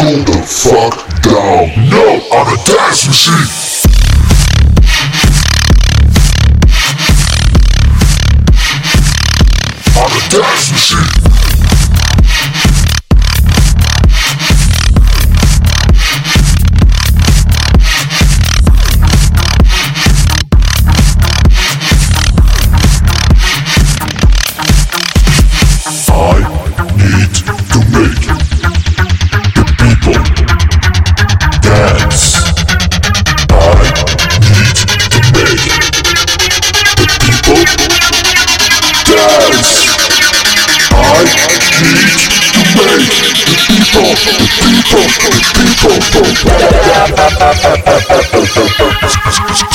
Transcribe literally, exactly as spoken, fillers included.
Settle the fuck down. No, I'm a dance machine. I'm a dance machine. People, the people, the people,